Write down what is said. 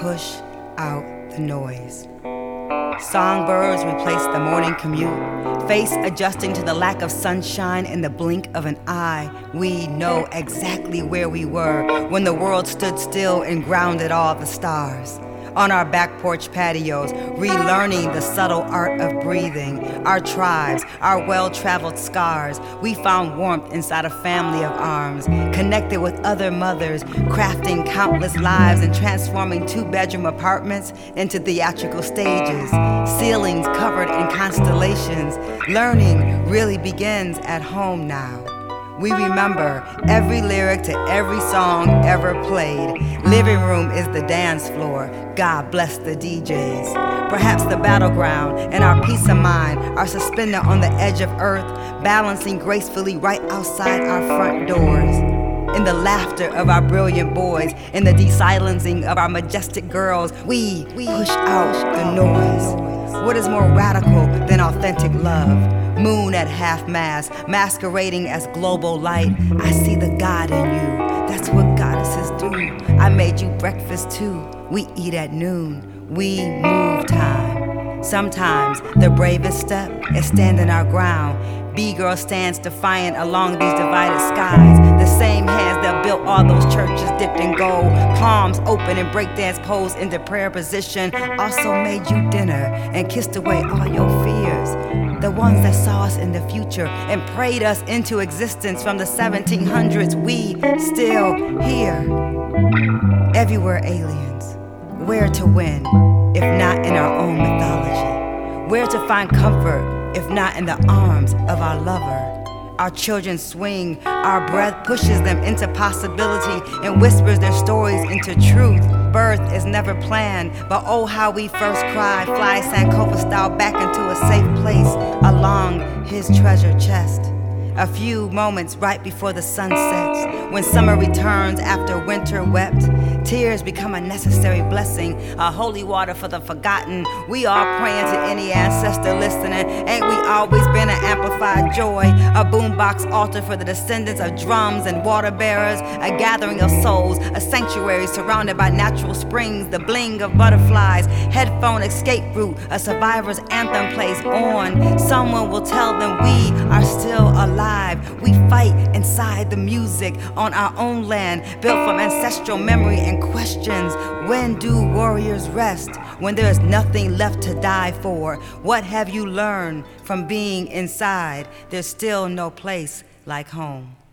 push out the noise. Songbirds replace the morning commute, face adjusting to the lack of sunshine in the blink of an eye. We know exactly where we were when the world stood still and grounded all the stars. On our back porch patios, relearning the subtle art of breathing, our tribes, our well-traveled scars, we found warmth inside a family of arms, connected with other mothers, crafting countless lives and transforming two-bedroom apartments into theatrical stages, ceilings covered in constellations. Learning really begins at home now. We remember every lyric to every song ever played. Living room is the dance floor. God bless the DJs. Perhaps the battleground and our peace of mind are suspended on the edge of earth, balancing gracefully right outside our front doors. In the laughter of our brilliant boys, in the de-silencing of our majestic girls, we push out the noise. What is more radical than authentic love? Moon at half-mast, masquerading as global light. I see the God in you, that's what goddesses do. I made you breakfast too, we eat at noon. We move time. Sometimes the bravest step is standing our ground. B-girl stands defiant along these divided skies. The same hands that built all those churches dipped in gold, palms open and breakdance pose into prayer position, also made you dinner and kissed away all your fears. The ones that saw us in the future and prayed us into existence from the 1700s, we still here. Everywhere aliens. Where to win, if not in our own mythology? Where to find comfort, if not in the arms of our lover? Our children swing, our breath pushes them into possibility and whispers their stories into truth. Birth is never planned, but oh how we first cry, fly Sankofa style back into a safe place along his treasure chest. A few moments right before the sun sets, when summer returns after winter wept, tears become a necessary blessing, a holy water for the forgotten. We all praying to any ancestor listening. Ain't we always been an amplified joy? A boombox altar for the descendants of drums and water bearers, a gathering of souls, a sanctuary surrounded by natural springs, the bling of butterflies, headphone escape route, a survivor's anthem plays on. Someone will tell them we are still alive. We fight inside the music on our own land, built from ancestral memory and questions. When do warriors rest? When there is nothing left to die for? What have you learned from being inside? There's still no place like home.